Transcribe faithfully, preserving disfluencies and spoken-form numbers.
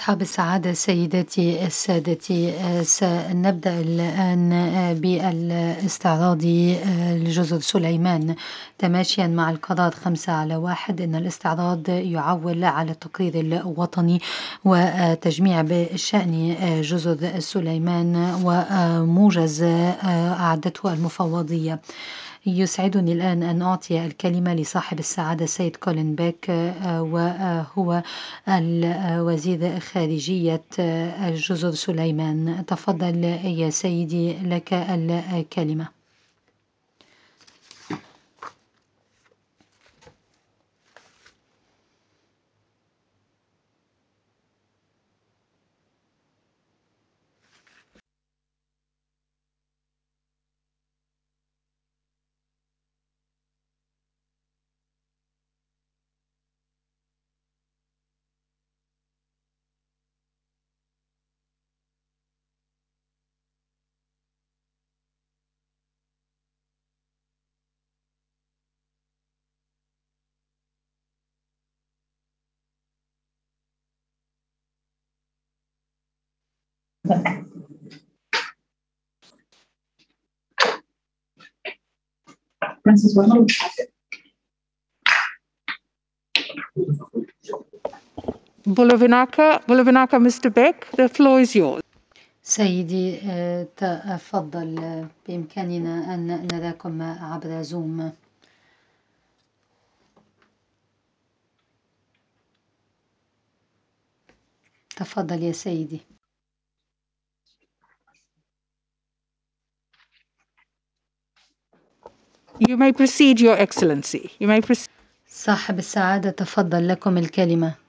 أصحاب السعادة سيداتي السادتي، سنبدأ الآن بالاستعراض لجزر سليمان تماشيا مع القرار خمسة على واحد. إن الاستعراض يعول على التقرير الوطني وتجميع بشأن جزر سليمان وموجز أعدته المفوضية. يسعدني الآن أن أعطي الكلمة لصاحب السعادة السيد كولين بيك، وهو الوزير خارجية جزر سليمان. تفضل يا سيدي، لك الكلمة. Bulavinaka, Bulavinaka, Mister Beck, the floor is yours. سيدي تفضل، بإمكاننا أن نراكم عبر زوم. تفضل يا سيدي. You may proceed, Your Excellency. You may proceed. صاحب السعادة تفضل، لكم الكلمة.